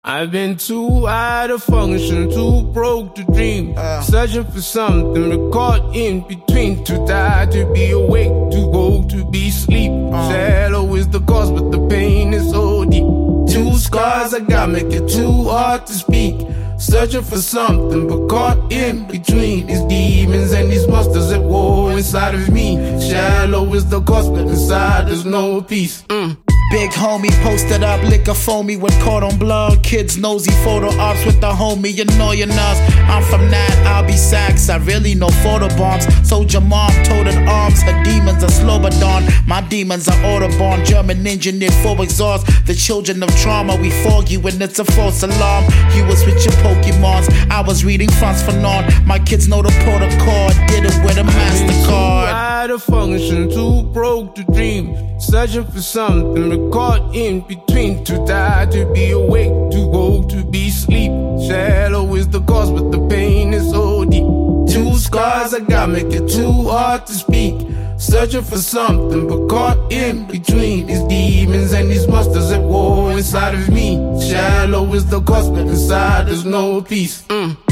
I've been too out of function, too broke to dream, searching for something, but caught in between. Too tired to be awake, too woke to be asleep. Shallow is the cause, but the pain is so deep. Two scars I got make it too hard to speak. Searching for something, but caught in between. These demons and these monsters at war inside of me. Shallow is the cause, but inside there's no peace. Big homie posted up, liquor foamy when caught on blood. Kids nosy photo ops with the homie, annoying us. I'm from that, I'll be Sax, I really know photo bombs. Soldier mom, toted arms, her demons are Slobodan. My demons are Autobahn, German engineered for exhaust. The children of trauma, we foggy when it's a false alarm. You was with your Pokemons, I was reading Frantz Fanon. My kids know the protocol, did it with a MasterCard. Too out of function, too broke to dream, searching for something, but caught in between. Too tired to be awake, too woke to be asleep. Shallow is the cause, but the pain is so deep. Two scars I got make it too hard to speak. Searching for something, but caught in between. These demons and these monsters at war inside of me. Shallow is the cause, but inside there's no peace.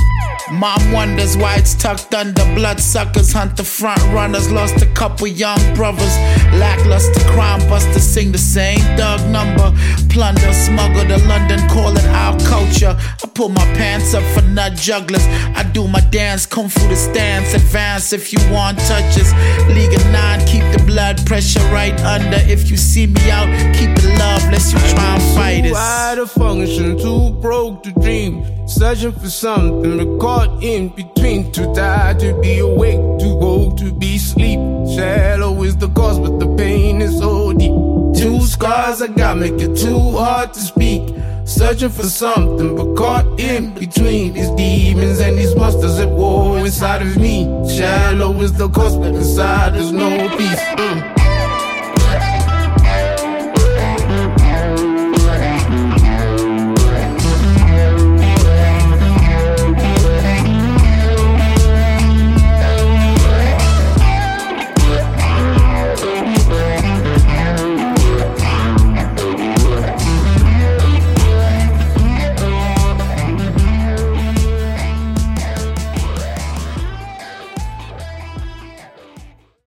Mom wonders why it's tucked under. Bloodsuckers hunt the front runners. Lost a couple young brothers. Lackluster crime busters sing the same Doug number. Plunder, smuggle to London, call it our culture. I pull my pants up for nut jugglers. I do my dance, kung fu the stance. Advance if you want touches. League of 9, keep the blood pressure right under. If you see me out, keep it love, lest you try and fight us. Too out of function, too broke to dream, searching for something, but caught in between. Too tired to be awake, too woke to be asleep. Shallow is the cause, but the pain is so deep. Two scars I got make it too hard to speak. Searching for something, but caught in between. These demons and these monsters at war inside of me. Shallow is the cause, but inside there's no peace.